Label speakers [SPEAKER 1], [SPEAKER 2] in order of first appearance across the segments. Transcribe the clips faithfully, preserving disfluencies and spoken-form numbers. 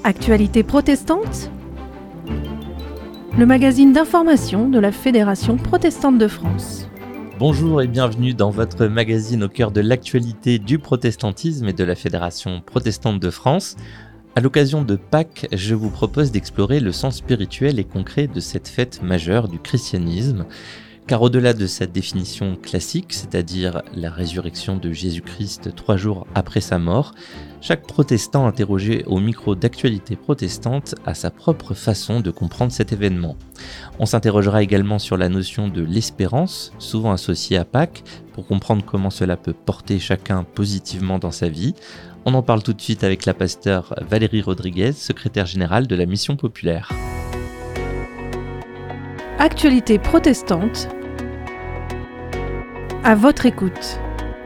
[SPEAKER 1] Actualité protestante ? Le magazine d'information de la Fédération protestante de France.
[SPEAKER 2] Bonjour et bienvenue dans votre magazine au cœur de l'actualité du protestantisme et de la Fédération protestante de France. À l'occasion de Pâques, je vous propose d'explorer le sens spirituel et concret de cette fête majeure du christianisme. Car au-delà de sa définition classique, c'est-à-dire la résurrection de Jésus-Christ trois jours après sa mort, chaque protestant interrogé au micro d'actualité protestante a sa propre façon de comprendre cet événement. On s'interrogera également sur la notion de l'espérance, souvent associée à Pâques, pour comprendre comment cela peut porter chacun positivement dans sa vie. On en parle tout de suite avec la pasteure Valérie Rodriguez, secrétaire générale de la Mission populaire.
[SPEAKER 1] Actualité protestante, à votre écoute.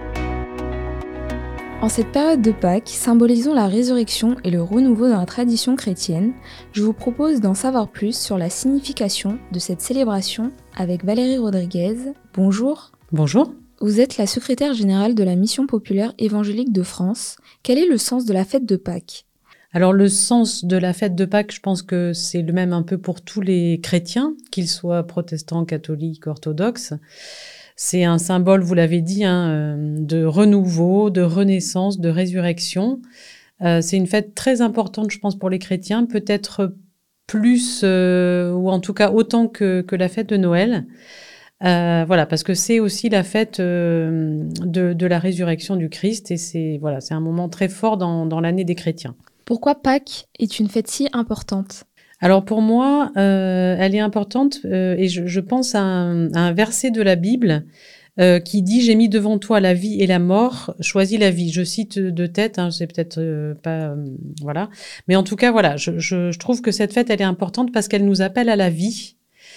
[SPEAKER 3] En cette période de Pâques, symbolisant la résurrection et le renouveau dans la tradition chrétienne, je vous propose d'en savoir plus sur la signification de cette célébration avec Valérie Rodriguez. Bonjour.
[SPEAKER 4] Bonjour.
[SPEAKER 3] Vous êtes la secrétaire générale de la Mission populaire évangélique de France. Quel est le sens de la fête de Pâques ?
[SPEAKER 4] Alors le sens de la fête de Pâques, je pense que c'est le même un peu pour tous les chrétiens, qu'ils soient protestants, catholiques, orthodoxes. C'est un symbole, vous l'avez dit, hein, de renouveau, de renaissance, de résurrection. Euh, c'est une fête très importante, je pense, pour les chrétiens, peut-être plus, euh, ou en tout cas autant que, que la fête de Noël. Euh, voilà, parce que c'est aussi la fête euh, de, de la résurrection du Christ, et c'est, voilà, c'est un moment très fort dans, dans l'année des chrétiens.
[SPEAKER 3] Pourquoi Pâques est une fête si importante ?
[SPEAKER 4] Alors pour moi, euh, elle est importante euh, et je, je pense à un, à un verset de la Bible euh, qui dit « J'ai mis devant toi la vie et la mort, choisis la vie ». Je cite de tête, hein, c'est peut-être euh, pas... Euh, voilà. Mais en tout cas, voilà, je, je, je trouve que cette fête, elle est importante parce qu'elle nous appelle à la vie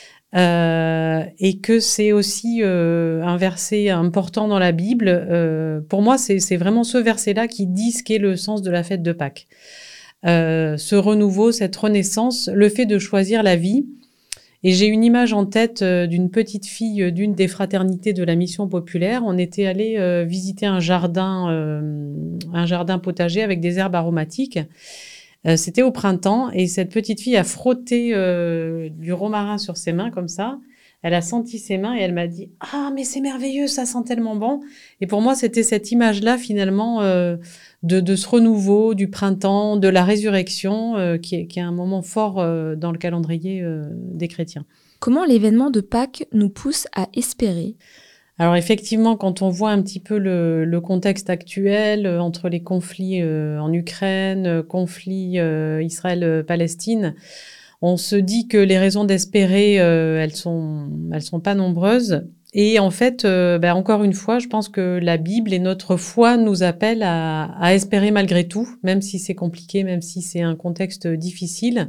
[SPEAKER 4] euh, et que c'est aussi euh, un verset important dans la Bible. Euh, pour moi, c'est, c'est vraiment ce verset-là qui dit ce qu'est le sens de la fête de Pâques. Euh, ce renouveau, cette renaissance, le fait de choisir la vie. Et j'ai une image en tête euh, d'une petite fille d'une des fraternités de la Mission populaire. On était allé euh, visiter un jardin, euh, un jardin potager avec des herbes aromatiques. Euh, c'était au printemps et cette petite fille a frotté euh, du romarin sur ses mains comme ça. Elle a senti ses mains et elle m'a dit « Ah, mais c'est merveilleux, ça sent tellement bon !» Et pour moi, c'était cette image-là, finalement, euh, de, de ce renouveau, du printemps, de la résurrection, euh, qui, est, qui est un moment fort euh, dans le calendrier euh, des chrétiens.
[SPEAKER 3] Comment l'événement de Pâques nous pousse à espérer ?
[SPEAKER 4] Alors effectivement, quand on voit un petit peu le, le contexte actuel euh, entre les conflits euh, en Ukraine, euh, conflits euh, Israël-Palestine, on se dit que les raisons d'espérer, euh, elles sont, elles sont pas nombreuses. Et en fait, euh, ben encore une fois, je pense que la Bible et notre foi nous appellent à, à espérer malgré tout, même si c'est compliqué, même si c'est un contexte difficile.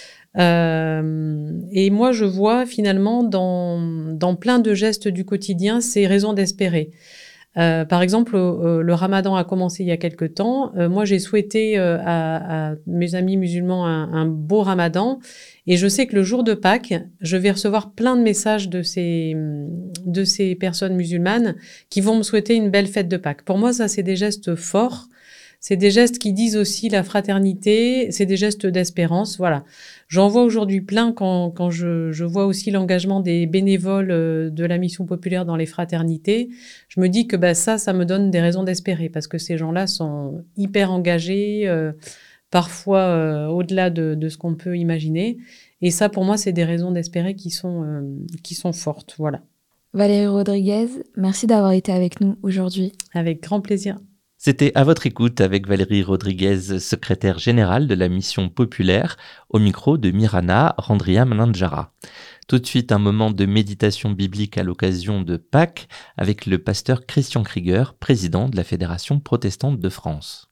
[SPEAKER 4] Euh, et moi, je vois finalement dans, dans plein de gestes du quotidien ces raisons d'espérer. Euh, par exemple, euh, le ramadan a commencé il y a quelque temps. Euh, moi, j'ai souhaité euh, à, à mes amis musulmans un, un beau ramadan. Et je sais que le jour de Pâques, je vais recevoir plein de messages de ces, de ces personnes musulmanes qui vont me souhaiter une belle fête de Pâques. Pour moi, ça, c'est des gestes forts. C'est des gestes qui disent aussi la fraternité. C'est des gestes d'espérance. Voilà. J'en vois aujourd'hui plein quand, quand je, je vois aussi l'engagement des bénévoles de la Mission populaire dans les fraternités. Je me dis que bah, ça, ça me donne des raisons d'espérer parce que ces gens-là sont hyper engagés, euh, parfois euh, au-delà de, de ce qu'on peut imaginer. Et ça, pour moi, c'est des raisons d'espérer qui sont, euh, qui sont fortes. Voilà.
[SPEAKER 3] Valérie Rodriguez, merci d'avoir été avec nous aujourd'hui.
[SPEAKER 4] Avec grand plaisir.
[SPEAKER 2] C'était à votre écoute avec Valérie Rodriguez, secrétaire générale de la Mission populaire, au micro de Mirana Randria Manandjara. Tout de suite, un moment de méditation biblique à l'occasion de Pâques avec le pasteur Christian Krieger, président de la Fédération protestante de France.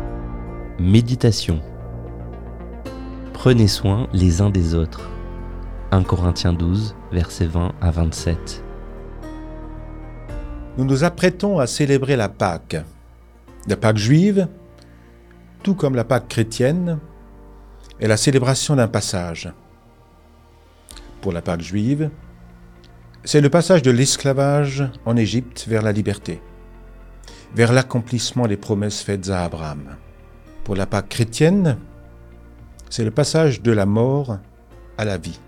[SPEAKER 2] Méditation. Prenez soin les uns des autres. premier Corinthiens douze, versets vingt à vingt-sept.
[SPEAKER 5] Nous nous apprêtons à célébrer la Pâque. La Pâque juive, tout comme la Pâque chrétienne, est la célébration d'un passage. Pour la Pâque juive, c'est le passage de l'esclavage en Égypte vers la liberté, vers l'accomplissement des promesses faites à Abraham. Pour la Pâque chrétienne, C'est le passage de la mort à la vie.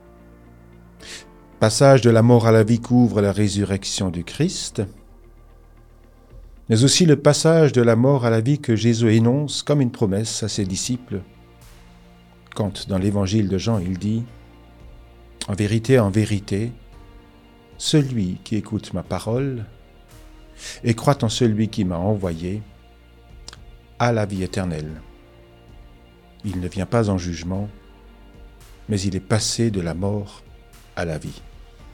[SPEAKER 5] Passage de la mort à la vie qu'ouvre la résurrection du Christ, mais aussi le passage de la mort à la vie que Jésus énonce comme une promesse à ses disciples, quand dans l'évangile de Jean il dit « En vérité, en vérité, celui qui écoute ma parole et croit en celui qui m'a envoyé a la vie éternelle. Il ne vient pas en jugement, mais il est passé de la mort à la vie. »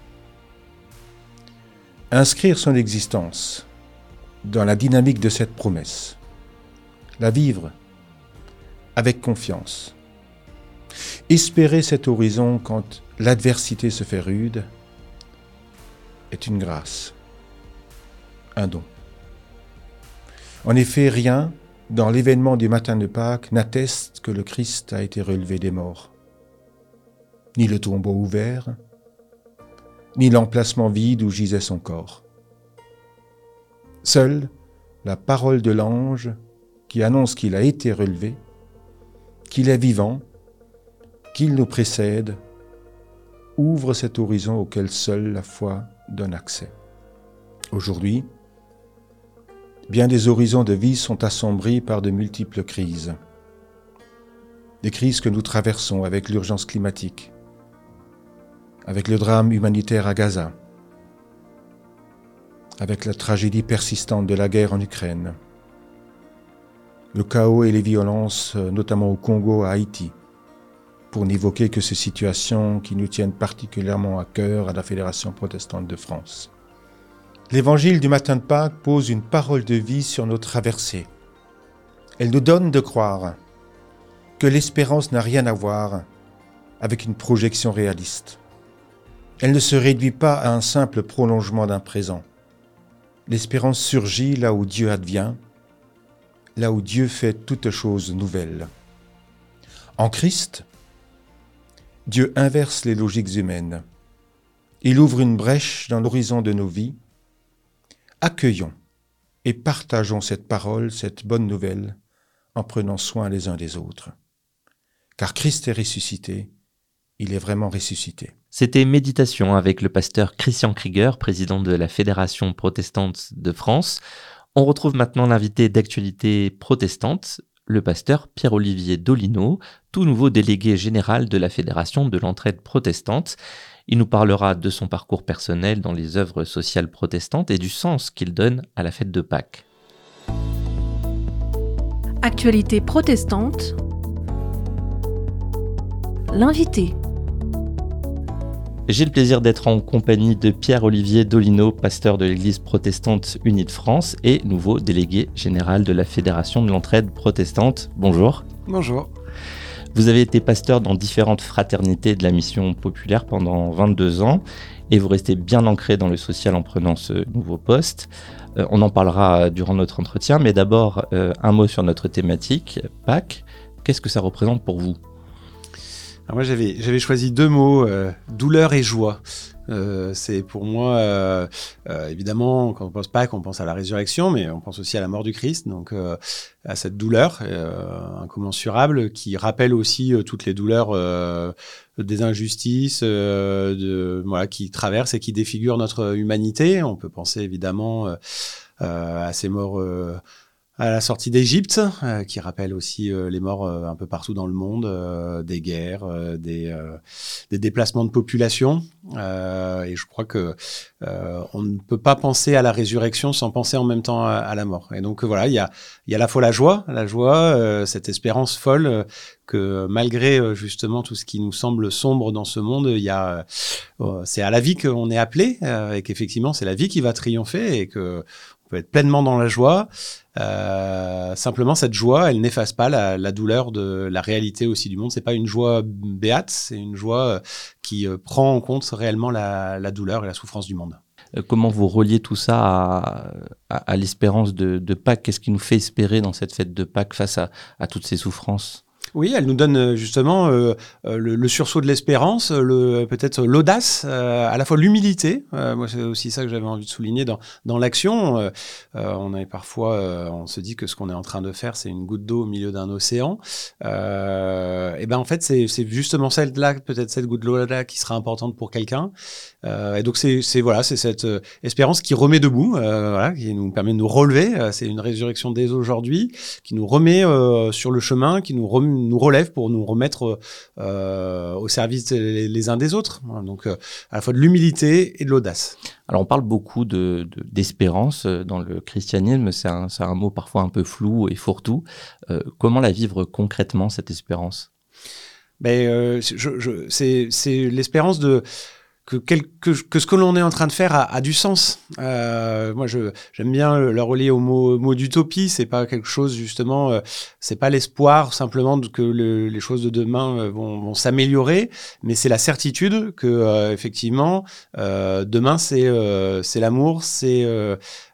[SPEAKER 5] Inscrire son existence dans la dynamique de cette promesse, la vivre avec confiance, espérer cet horizon quand l'adversité se fait rude, est une grâce, un don. En effet, rien dans l'événement du matin de Pâques n'atteste que le Christ a été relevé des morts. Ni le tombeau ouvert, ni l'emplacement vide où gisait son corps. Seule la parole de l'ange qui annonce qu'il a été relevé, qu'il est vivant, qu'il nous précède, ouvre cet horizon auquel seule la foi donne accès. Aujourd'hui, bien des horizons de vie sont assombris par de multiples crises. Des crises que nous traversons avec l'urgence climatique, avec le drame humanitaire à Gaza, avec la tragédie persistante de la guerre en Ukraine, le chaos et les violences, notamment au Congo, à Haïti, pour n'évoquer que ces situations qui nous tiennent particulièrement à cœur à la Fédération protestante de France. L'évangile du matin de Pâques pose une parole de vie sur nos traversées. Elle nous donne de croire que l'espérance n'a rien à voir avec une projection réaliste. Elle ne se réduit pas à un simple prolongement d'un présent. L'espérance surgit là où Dieu advient, là où Dieu fait toutes choses nouvelles. En Christ, Dieu inverse les logiques humaines. Il ouvre une brèche dans l'horizon de nos vies. Accueillons et partageons cette parole, cette bonne nouvelle, en prenant soin les uns des autres. Car Christ est ressuscité, il est vraiment ressuscité.
[SPEAKER 2] C'était Méditation avec le pasteur Christian Krieger, président de la Fédération protestante de France. On retrouve maintenant l'invité d'actualité protestante, le pasteur Pierre-Olivier Dolino, tout nouveau délégué général de la Fédération de l'entraide protestante. Il nous parlera de son parcours personnel dans les œuvres sociales protestantes et du sens qu'il donne à la fête de Pâques.
[SPEAKER 1] Actualité protestante. L'invité.
[SPEAKER 2] J'ai le plaisir d'être en compagnie de Pierre-Olivier Dolino, pasteur de l'Église protestante unie de France et nouveau délégué général de la Fédération de l'entraide protestante. Bonjour.
[SPEAKER 6] Bonjour.
[SPEAKER 2] Vous avez été pasteur dans différentes fraternités de la mission populaire pendant vingt-deux ans et vous restez bien ancré dans le social en prenant ce nouveau poste. Euh, on en parlera durant notre entretien, mais d'abord euh, un mot sur notre thématique, Pâques. Qu'est-ce que ça représente pour vous ?
[SPEAKER 6] Alors moi, j'avais, j'avais choisi deux mots, euh, douleur et joie. Euh, c'est pour moi, euh, euh, évidemment, quand on pense Pâques, on pense à la résurrection, mais on pense aussi à la mort du Christ, donc euh, à cette douleur euh, incommensurable qui rappelle aussi euh, toutes les douleurs euh, des injustices euh, de, voilà, qui traversent et qui défigurent notre humanité. On peut penser évidemment euh, euh, à ces morts euh, à la sortie d'Égypte, euh, qui rappelle aussi euh, les morts euh, un peu partout dans le monde, euh, des guerres, euh, des, euh, des déplacements de population. Euh, et je crois que euh, on ne peut pas penser à la résurrection sans penser en même temps à, à la mort. Et donc euh, voilà, il y a, il y a à la fois la joie, la joie, euh, cette espérance folle euh, que malgré euh, justement tout ce qui nous semble sombre dans ce monde, il y a, euh, c'est à la vie qu'on est appelé euh, et qu'effectivement c'est la vie qui va triompher et que on peut être pleinement dans la joie. Euh, simplement, cette joie, elle n'efface pas la, la douleur de la réalité aussi du monde. C'est pas une joie béate, c'est une joie qui euh, prend en compte réellement la, la douleur et la souffrance du monde.
[SPEAKER 2] Comment vous reliez tout ça à, à, à l'espérance de, de Pâques ? Qu'est-ce qui nous fait espérer dans cette fête de Pâques face à, à toutes ces souffrances ?
[SPEAKER 6] Oui, elle nous donne justement euh, le, le sursaut de l'espérance, le, peut-être l'audace, euh, à la fois l'humilité. Euh, moi, c'est aussi ça que j'avais envie de souligner dans, dans l'action. Euh, euh, on est parfois, euh, on se dit que ce qu'on est en train de faire, c'est une goutte d'eau au milieu d'un océan. Euh, et ben en fait, c'est, c'est justement celle-là, peut-être cette goutte d'eau-là, qui sera importante pour quelqu'un. Euh, et donc c'est, c'est voilà, c'est cette euh, espérance qui remet debout, euh, voilà, qui nous permet de nous relever. Euh, c'est une résurrection dès aujourd'hui, qui nous remet euh, sur le chemin, qui nous remet nous relève pour nous remettre euh, au service les, les uns des autres. Voilà, donc, euh, à la fois de l'humilité et de l'audace.
[SPEAKER 2] Alors, on parle beaucoup de, de, d'espérance dans le christianisme. C'est un, c'est un mot parfois un peu flou et fourre-tout. Euh, comment la vivre concrètement, cette espérance ?
[SPEAKER 6] Ben, euh, je, je, c'est, c'est l'espérance de... Que, quel, que, que ce que l'on est en train de faire a, a du sens. Euh, moi, je, j'aime bien le relier au mot, mot d'utopie. C'est pas quelque chose, justement, euh, c'est pas l'espoir simplement de, que le, les choses de demain euh, vont, vont s'améliorer, mais c'est la certitude que, euh, effectivement, euh, demain, c'est, euh, c'est l'amour, c'est euh,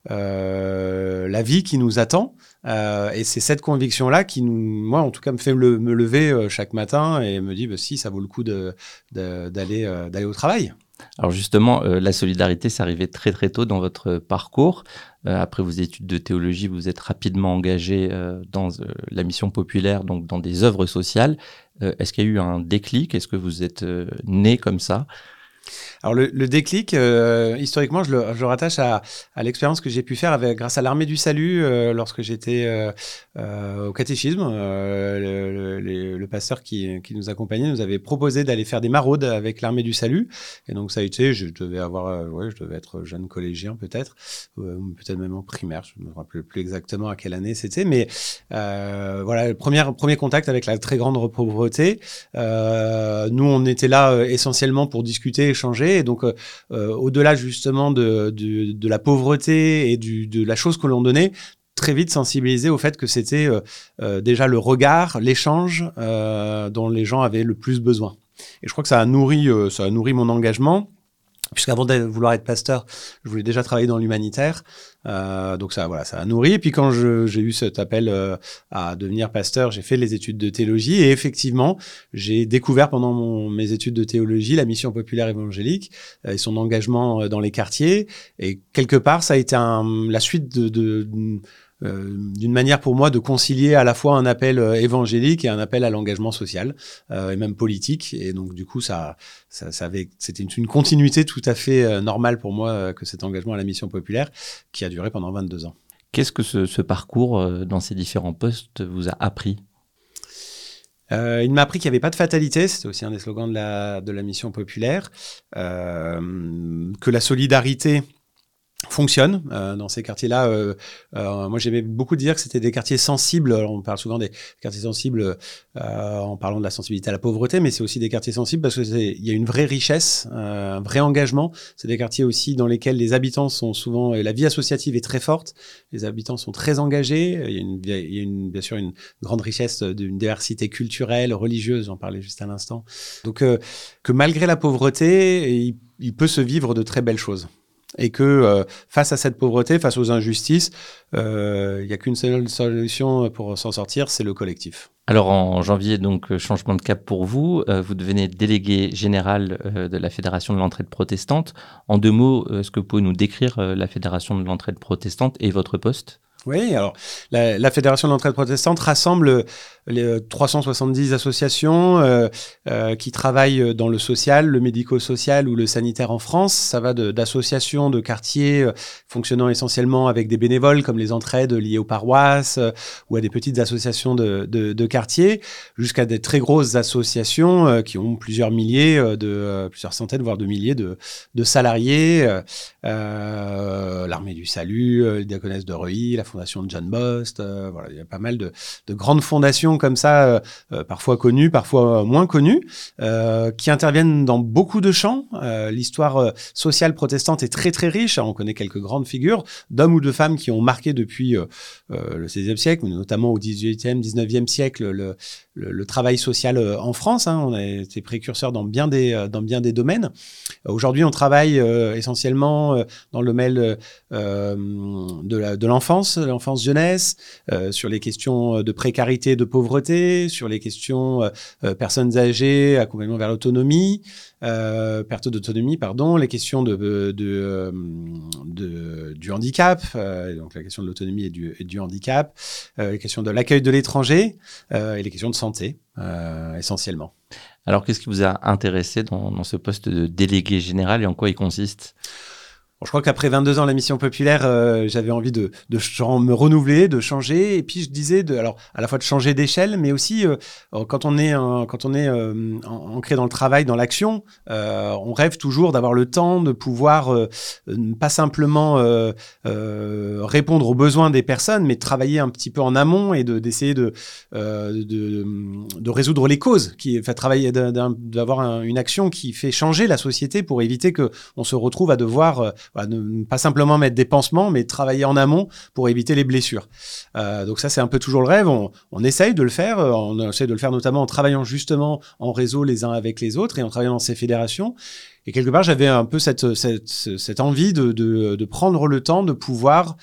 [SPEAKER 6] euh, la vie qui nous attend. Euh, et c'est cette conviction-là qui, nous, moi, en tout cas, me fait le, me lever euh, chaque matin et me dit, bah, si, ça vaut le coup de, de, d'aller, euh, d'aller au travail.
[SPEAKER 2] Alors justement, euh, la solidarité, c'est arrivé très très tôt dans votre parcours. Euh, après vos études de théologie, vous êtes rapidement engagé euh, dans euh, la mission populaire, donc dans des œuvres sociales. Euh, est-ce qu'il y a eu un déclic ? Est-ce que vous êtes euh, né comme ça ?
[SPEAKER 6] Alors le, le déclic, euh, historiquement, je le, je le rattache à, à l'expérience que j'ai pu faire avec, grâce à l'Armée du Salut euh, lorsque j'étais euh, euh, au catéchisme. Euh, le, le, le pasteur qui, qui nous accompagnait nous avait proposé d'aller faire des maraudes avec l'Armée du Salut. Et donc ça a été, je devais avoir, euh, ouais, je devais être jeune collégien peut-être, euh, peut-être même en primaire. Je ne me rappelle plus exactement à quelle année c'était, mais euh, voilà, le premier, premier contact avec la très grande pauvreté. Euh, nous, on était là euh, essentiellement pour discuter, échanger. Et donc, euh, euh, au-delà justement de, de, de la pauvreté et du, de la chose que l'on donnait, très vite sensibilisé au fait que c'était euh, euh, déjà le regard, l'échange euh, dont les gens avaient le plus besoin. Et je crois que ça a nourri, euh, ça a nourri mon engagement. Puisqu'avant de vouloir être pasteur, je voulais déjà travailler dans l'humanitaire. Euh, donc ça, voilà, ça a nourri. Et puis quand je, j'ai eu cet appel euh, à devenir pasteur, j'ai fait les études de théologie. Et effectivement, j'ai découvert pendant mon, mes études de théologie la mission populaire évangélique euh, et son engagement euh, dans les quartiers. Et quelque part, ça a été un, la suite de... de, de Euh, d'une manière pour moi de concilier à la fois un appel euh, évangélique et un appel à l'engagement social euh, et même politique. Et donc du coup, ça, ça, ça avait, c'était une, une continuité tout à fait euh, normale pour moi euh, que cet engagement à la mission populaire qui a duré pendant vingt-deux ans.
[SPEAKER 2] Qu'est-ce que ce, ce parcours euh, dans ces différents postes vous a appris ?
[SPEAKER 6] Euh, il m'a appris qu'il n'y avait pas de fatalité, c'était aussi un des slogans de la, de la mission populaire, euh, que la solidarité fonctionne euh, dans ces quartiers-là. Euh, euh, moi, j'aimais beaucoup dire que c'était des quartiers sensibles. Alors, on parle souvent des quartiers sensibles euh, en parlant de la sensibilité à la pauvreté, mais c'est aussi des quartiers sensibles parce qu'il y a une vraie richesse, euh, un vrai engagement. C'est des quartiers aussi dans lesquels les habitants sont souvent... La vie associative est très forte. Les habitants sont très engagés. Il y a, une, il y a une, bien sûr une grande richesse d'une diversité culturelle, religieuse. J'en parlais juste à l'instant. Donc, euh, que malgré la pauvreté, il, il peut se vivre de très belles choses. Et que euh, face à cette pauvreté, face aux injustices, il euh, n'y a qu'une seule solution pour s'en sortir, c'est le collectif.
[SPEAKER 2] Alors en janvier, donc changement de cap pour vous, euh, vous devenez délégué général euh, de la Fédération de l'entraide protestante. En deux mots, est-ce que vous pouvez nous décrire euh, la Fédération de l'entraide protestante et votre poste ?
[SPEAKER 6] Oui, alors la, la Fédération de l'entraide protestante rassemble les trois cent soixante-dix associations euh, euh, qui travaillent dans le social, le médico-social ou le sanitaire en France. Ça va de, d'associations de quartiers euh, fonctionnant essentiellement avec des bénévoles comme les entraides liées aux paroisses euh, ou à des petites associations de, de, de quartiers, jusqu'à des très grosses associations euh, qui ont plusieurs milliers, euh, de euh, plusieurs centaines voire de milliers de, de salariés. Euh, euh, l'Armée du Salut, euh, les Diaconesses de Reuilly, la Fondation de John Bost, euh, voilà, il y a pas mal de, de grandes fondations comme ça, euh, euh, parfois connues, parfois moins connues, euh, qui interviennent dans beaucoup de champs. Euh, l'histoire euh, sociale protestante est très très riche. On connaît quelques grandes figures d'hommes ou de femmes qui ont marqué depuis euh, euh, le seizième siècle, mais notamment au dix-huitième, dix-neuvième siècle, le, le, le travail social euh, en France. Hein. On a été précurseurs dans bien des, euh, dans bien des domaines. Euh, aujourd'hui, on travaille euh, essentiellement euh, dans le domaine euh, de, la, de l'enfance, de l'enfance-jeunesse, euh, sur les questions de précarité et de pauvreté, sur les questions euh, personnes âgées, accompagnement vers l'autonomie, euh, perte d'autonomie, pardon, les questions de, de, de, de, du handicap, euh, donc la question de l'autonomie et du, et du handicap, euh, les questions de l'accueil de l'étranger euh, et les questions de santé, euh, essentiellement.
[SPEAKER 2] Alors, qu'est-ce qui vous a intéressé dans, dans ce poste de délégué général et en quoi il consiste ?
[SPEAKER 6] Bon, je crois qu'après vingt-deux ans de la mission populaire, euh, j'avais envie de, de ch- me renouveler, de changer. Et puis je disais, de, alors à la fois de changer d'échelle, mais aussi euh, quand on est, un, quand on est euh, ancré dans le travail, dans l'action, euh, on rêve toujours d'avoir le temps de pouvoir euh, pas simplement euh, euh, répondre aux besoins des personnes, mais de travailler un petit peu en amont et de, d'essayer de, euh, de, de résoudre les causes, qui fait travailler, d'un, d'avoir un, une action qui fait changer la société pour éviter que on se retrouve à devoir euh, Voilà, ne pas simplement mettre des pansements, mais travailler en amont pour éviter les blessures. Euh, donc ça, c'est un peu toujours le rêve. On, on essaye de le faire. On essaye de le faire notamment en travaillant justement en réseau les uns avec les autres et en travaillant dans ces fédérations. Et quelque part, j'avais un peu cette, cette, cette envie de, de, de prendre le temps de pouvoir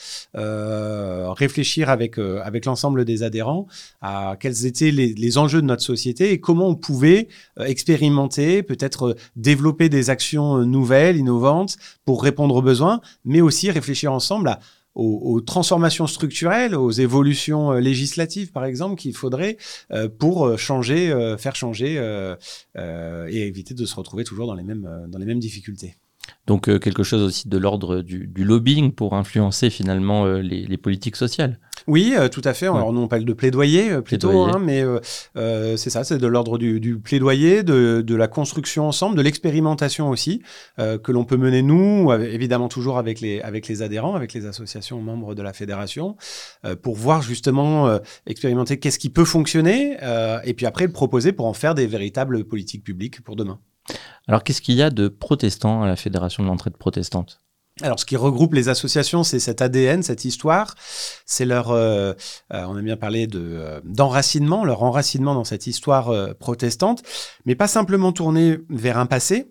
[SPEAKER 6] euh, réfléchir avec, euh, avec l'ensemble des adhérents à quels étaient les, les enjeux de notre société et comment on pouvait euh, expérimenter, peut-être euh, développer des actions euh, nouvelles, innovantes pour répondre aux besoins, mais aussi réfléchir ensemble à Aux, aux transformations structurelles, aux évolutions euh, législatives, par exemple, qu'il faudrait euh, pour euh, changer, euh, faire changer euh, euh, et éviter de se retrouver toujours dans les mêmes, euh, dans les mêmes difficultés.
[SPEAKER 2] Donc euh, quelque chose aussi de l'ordre du, du lobbying pour influencer finalement euh, les, les politiques sociales.
[SPEAKER 6] Oui, euh, tout à fait. Alors, ouais. Nous, on parle de plaidoyer euh, plutôt, plaidoyer. Hein, mais euh, euh, c'est ça, c'est de l'ordre du, du plaidoyer, de, de la construction ensemble, de l'expérimentation aussi, euh, que l'on peut mener nous, évidemment toujours avec les, avec les adhérents, avec les associations membres de la fédération, euh, pour voir justement euh, expérimenter qu'est-ce qui peut fonctionner, euh, et puis après le proposer pour en faire des véritables politiques publiques pour demain.
[SPEAKER 2] Alors, qu'est-ce qu'il y a de protestant à la Fédération de l'entraide protestante ?
[SPEAKER 6] Alors, ce qui regroupe les associations, c'est cet A D N, cette histoire. C'est leur, euh, euh, on aime bien parler de, euh, d'enracinement, leur enracinement dans cette histoire euh, protestante, mais pas simplement tourné vers un passé,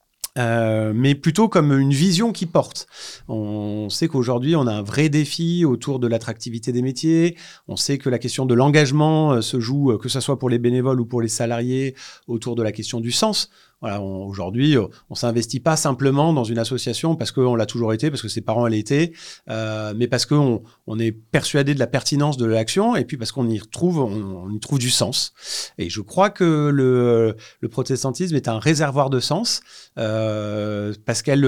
[SPEAKER 6] Euh, mais plutôt comme une vision qui porte. On sait qu'aujourd'hui, on a un vrai défi autour de l'attractivité des métiers. On sait que la question de l'engagement euh, se joue, euh, que ce soit pour les bénévoles ou pour les salariés, autour de la question du sens. Voilà, on, aujourd'hui, on ne s'investit pas simplement dans une association parce qu'on l'a toujours été, parce que ses parents l'étaient, euh, mais parce qu'on on est persuadé de la pertinence de l'action et puis parce qu'on y retrouve, on, on y trouve du sens. Et je crois que le, le protestantisme est un réservoir de sens euh, parce qu'elle,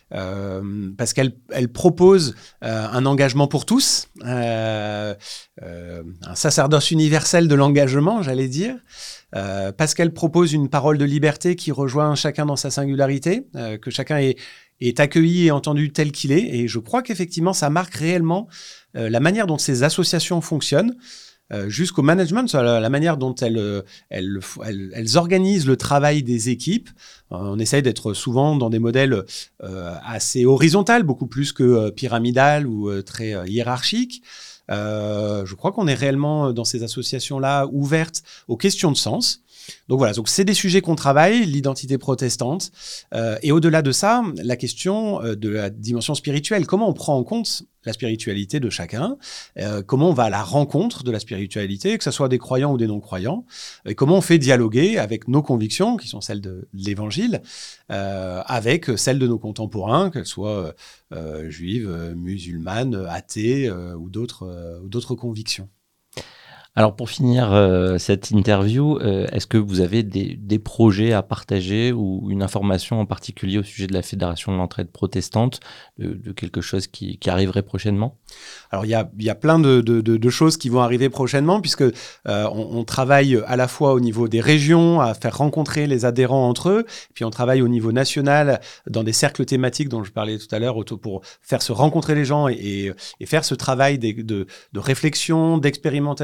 [SPEAKER 6] euh, parce qu'elle elle propose euh, un engagement pour tous, euh, euh, un sacerdoce universel de l'engagement, j'allais dire. Euh, parce qu'elle propose une parole de liberté qui rejoint chacun dans sa singularité, euh, que chacun est, est accueilli et entendu tel qu'il est. Et je crois qu'effectivement, ça marque réellement euh, la manière dont ces associations fonctionnent, euh, jusqu'au management, la, la manière dont elles, elles, elles, elles organisent le travail des équipes. Euh, on essaye d'être souvent dans des modèles euh, assez horizontaux, beaucoup plus que euh, pyramidal ou euh, très euh, hiérarchiques. Euh, je crois qu'on est réellement dans ces associations-là ouvertes aux questions de sens. Donc voilà, donc c'est des sujets qu'on travaille, l'identité protestante. Euh, et au-delà de ça, la question euh, de la dimension spirituelle. Comment on prend en compte la spiritualité de chacun, euh, comment on va à la rencontre de la spiritualité, que ce soit des croyants ou des non-croyants, et comment on fait dialoguer avec nos convictions, qui sont celles de, de l'Évangile, euh, avec celles de nos contemporains, qu'elles soient euh, juives, musulmanes, athées euh, ou, d'autres, euh, ou d'autres convictions.
[SPEAKER 2] Alors pour finir euh, cette interview, euh, est-ce que vous avez des, des projets à partager ou une information en particulier au sujet de la Fédération de l'entraide protestante, de, de quelque chose qui, qui arriverait prochainement ?
[SPEAKER 6] Alors il y a, y a plein de, de, de, de choses qui vont arriver prochainement puisque euh, on, on travaille à la fois au niveau des régions à faire rencontrer les adhérents entre eux, puis on travaille au niveau national dans des cercles thématiques dont je parlais tout à l'heure pour faire se rencontrer les gens et, et, et faire ce travail de, de, de réflexion, d'expérimentation et de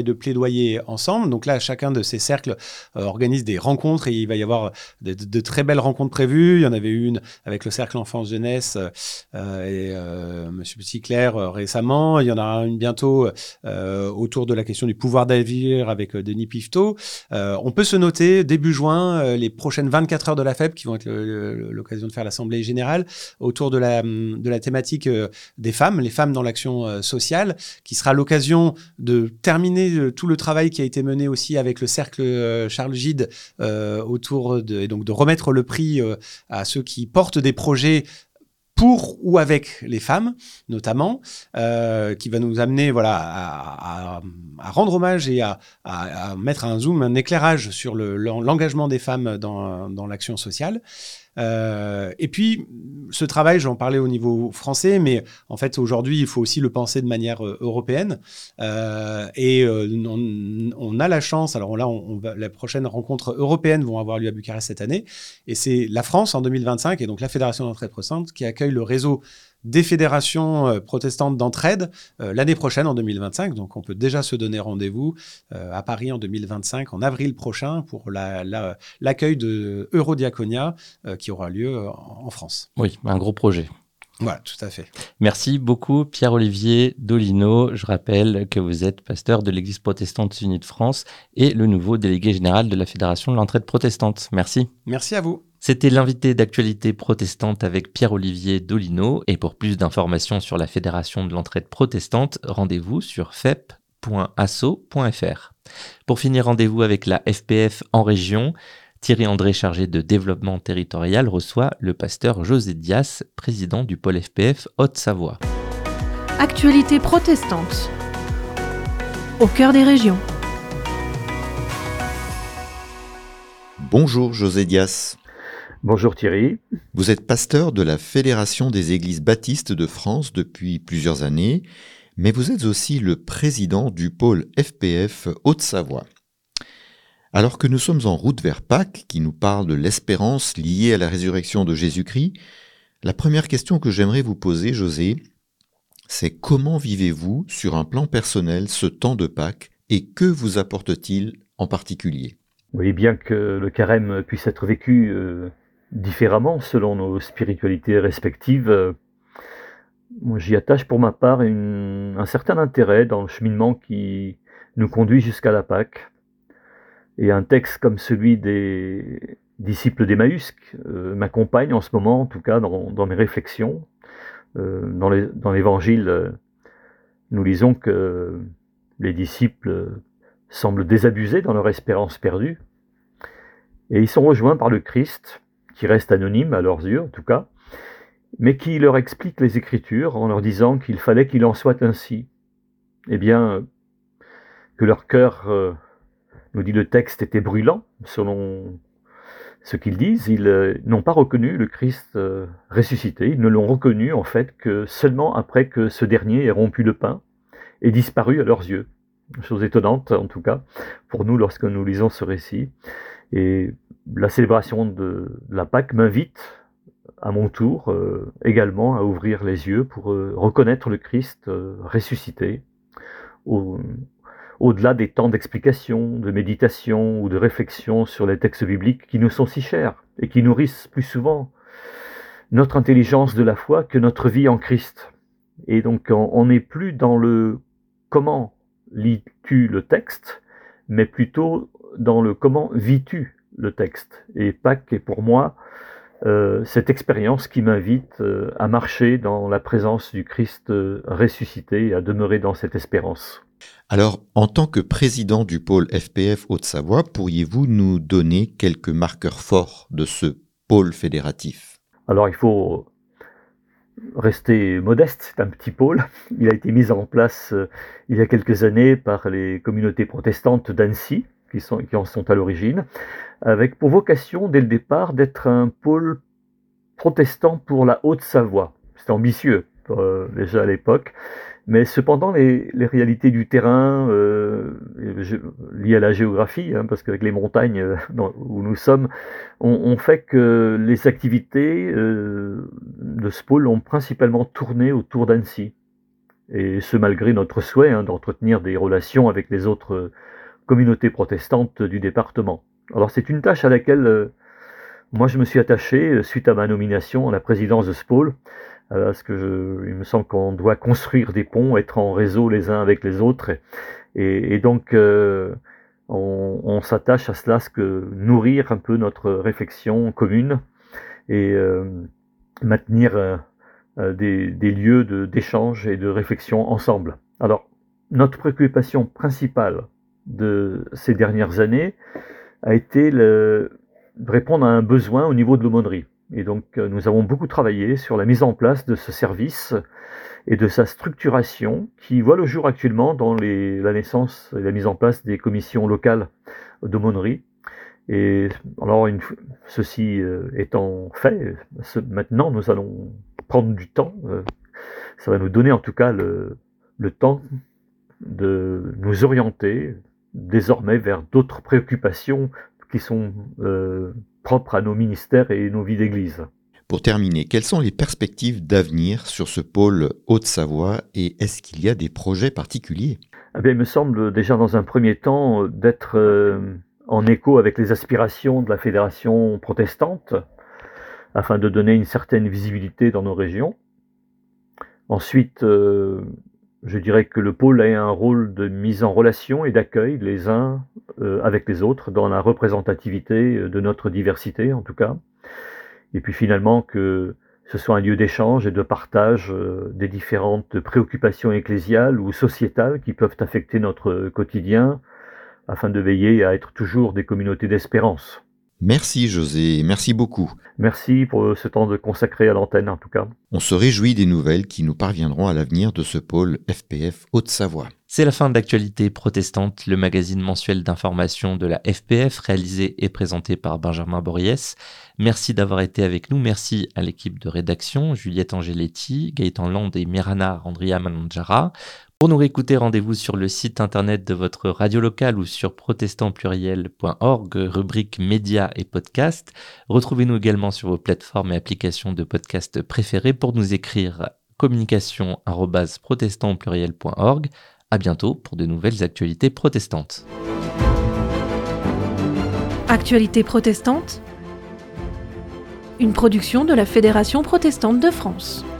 [SPEAKER 6] de plaidoyer ensemble. Donc là, chacun de ces cercles euh, organise des rencontres et il va y avoir de, de, de très belles rencontres prévues. Il y en avait une avec le cercle enfance-jeunesse euh, et euh, M. Petit-Clair euh, récemment. Il y en aura une bientôt euh, autour de la question du pouvoir d'agir avec euh, Denis Piveteau. Euh, on peut se noter début juin euh, les prochaines vingt-quatre heures de la F E B qui vont être le, le, l'occasion de faire l'Assemblée générale autour de la, de la thématique euh, des femmes, les femmes dans l'action euh, sociale, qui sera l'occasion de terminer euh, tout le travail qui a été mené aussi avec le cercle euh, Charles Gide euh, autour de, et donc de remettre le prix euh, à ceux qui portent des projets pour ou avec les femmes, notamment, euh, qui va nous amener voilà, à, à, à rendre hommage et à, à, à mettre un zoom, un éclairage sur le, l'engagement des femmes dans, dans l'action sociale. Euh, et puis, ce travail, j'en parlais au niveau français, mais en fait, aujourd'hui, il faut aussi le penser de manière euh, européenne. Euh, et euh, on, on a la chance, alors là, on, on va, les prochaines rencontres européennes vont avoir lieu à Bucarest cette année, et c'est la France en deux mille vingt-cinq, et donc la Fédération d'entraide protestante, qui accueille le réseau des fédérations euh, protestantes d'entraide euh, l'année prochaine, en deux mille vingt-cinq. Donc, on peut déjà se donner rendez-vous euh, à Paris en deux mille vingt-cinq, en avril prochain, pour la, la, l'accueil de Eurodiaconia euh, qui aura lieu euh, en France.
[SPEAKER 2] Oui, un gros projet.
[SPEAKER 6] Voilà, tout à fait.
[SPEAKER 2] Merci beaucoup, Pierre-Olivier Dolino. Je rappelle que vous êtes pasteur de l'Église protestante unie de France et le nouveau délégué général de la Fédération de l'entraide protestante. Merci.
[SPEAKER 6] Merci à vous.
[SPEAKER 2] C'était l'invité d'actualité protestante avec Pierre-Olivier Dolino. Et pour plus d'informations sur la Fédération de l'entraide protestante, rendez-vous sur f e p point asso point f r. Pour finir, rendez-vous avec la F P F en région. Thierry André, chargé de développement territorial, reçoit le pasteur José Dias, président du pôle F P F Haute-Savoie.
[SPEAKER 1] Actualité protestante. Au cœur des régions.
[SPEAKER 7] Bonjour José Dias.
[SPEAKER 8] Bonjour Thierry.
[SPEAKER 7] Vous êtes pasteur de la Fédération des Églises baptistes de France depuis plusieurs années, mais vous êtes aussi le président du pôle F P F Haute-Savoie. Alors que nous sommes en route vers Pâques, qui nous parle de l'espérance liée à la résurrection de Jésus-Christ, la première question que j'aimerais vous poser, José, c'est comment vivez-vous sur un plan personnel ce temps de Pâques et que vous apporte-t-il en particulier ?
[SPEAKER 8] Oui, bien que le carême puisse être vécu euh, différemment selon nos spiritualités respectives, euh, moi j'y attache pour ma part une, un certain intérêt dans le cheminement qui nous conduit jusqu'à la Pâques. Et un texte comme celui des disciples d'Emmaüs euh, m'accompagne en ce moment, en tout cas dans, dans mes réflexions. Euh, dans, les, dans l'Évangile, euh, nous lisons que les disciples semblent désabusés dans leur espérance perdue. Et ils sont rejoints par le Christ, qui reste anonyme à leurs yeux en tout cas, mais qui leur explique les Écritures en leur disant qu'il fallait qu'il en soit ainsi. Eh bien, que leur cœur... Euh, nous dit le texte, était brûlant, selon ce qu'ils disent. Ils euh, n'ont pas reconnu le Christ euh, ressuscité. Ils ne l'ont reconnu, en fait, que seulement après que ce dernier ait rompu le pain et disparu à leurs yeux. Chose étonnante, en tout cas, pour nous, lorsque nous lisons ce récit. Et la célébration de la Pâque m'invite, à mon tour, euh, également à ouvrir les yeux pour euh, reconnaître le Christ euh, ressuscité au au-delà des temps d'explication, de méditation ou de réflexion sur les textes bibliques qui nous sont si chers et qui nourrissent plus souvent notre intelligence de la foi que notre vie en Christ. Et donc on n'est plus dans le comment lis-tu le texte, mais plutôt dans le comment vis-tu le texte. Et Pâques est pour moi euh, cette expérience qui m'invite euh, à marcher dans la présence du Christ euh, ressuscité et à demeurer dans cette espérance.
[SPEAKER 7] Alors, en tant que président du pôle F P F Haute-Savoie, pourriez-vous nous donner quelques marqueurs forts de ce pôle fédératif ?
[SPEAKER 8] Alors, il faut rester modeste, c'est un petit pôle. Il a été mis en place euh, il y a quelques années par les communautés protestantes d'Annecy, qui, sont, qui en sont à l'origine, avec pour vocation, dès le départ, d'être un pôle protestant pour la Haute-Savoie. C'est ambitieux, euh, déjà à l'époque. Mais cependant, les, les réalités du terrain, euh, liées à la géographie, hein, parce qu'avec les montagnes euh, dans, où nous sommes, on, on fait que les activités euh, de ce pôle ont principalement tourné autour d'Annecy. et ce malgré notre souhait hein, d'entretenir des relations avec les autres communautés protestantes du département. Alors c'est une tâche à laquelle euh, moi je me suis attaché suite à ma nomination à la présidence de ce pôle, euh, parce que je, il me semble qu'on doit construire des ponts, être en réseau les uns avec les autres, et, et donc euh, on, on s'attache à cela, à ce que nourrir un peu notre réflexion commune et euh, maintenir euh, des, des lieux de, d'échange et de réflexion ensemble. Alors, notre préoccupation principale de ces dernières années a été le, de répondre à un besoin au niveau de l'aumônerie. Et donc, nous avons beaucoup travaillé sur la mise en place de ce service et de sa structuration qui voit le jour actuellement dans les, la naissance et la mise en place des commissions locales d'aumônerie. Et alors, une, ceci euh, étant fait, ce, maintenant nous allons prendre du temps. Euh, ça va nous donner en tout cas le, le temps de nous orienter désormais vers d'autres préoccupations qui sont euh, propres à nos ministères et nos vies d'église.
[SPEAKER 7] Pour terminer, quelles sont les perspectives d'avenir sur ce pôle Haute-Savoie et est-ce qu'il y a des projets particuliers ?
[SPEAKER 8] Eh bien, il me semble déjà dans un premier temps d'être euh, en écho avec les aspirations de la Fédération protestante, afin de donner une certaine visibilité dans nos régions. Ensuite, euh, je dirais que le pôle a un rôle de mise en relation et d'accueil les uns euh, avec les autres, dans la représentativité de notre diversité en tout cas. Et puis finalement que ce soit un lieu d'échange et de partage euh, des différentes préoccupations ecclésiales ou sociétales qui peuvent affecter notre quotidien, afin de veiller à être toujours des communautés d'espérance.
[SPEAKER 7] Merci José, merci beaucoup.
[SPEAKER 8] Merci pour ce temps de consacré à l'antenne en tout cas.
[SPEAKER 7] On se réjouit des nouvelles qui nous parviendront à l'avenir de ce pôle F P F Haute-Savoie.
[SPEAKER 2] C'est la fin de l'actualité protestante, le magazine mensuel d'information de la F P F, réalisé et présenté par Benjamin Bories. Merci d'avoir été avec nous, merci à l'équipe de rédaction, Juliette Angeletti, Gaëtan Land et Mirana Randria Mananjara. Pour nous réécouter, rendez-vous sur le site internet de votre radio locale ou sur protestant pluriel point org, rubrique médias et podcasts. Retrouvez-nous également sur vos plateformes et applications de podcasts préférées pour nous écrire communication arobase protestant pluriel point org. À bientôt pour de nouvelles actualités protestantes.
[SPEAKER 1] Actualités protestantes, une production de la Fédération protestante de France.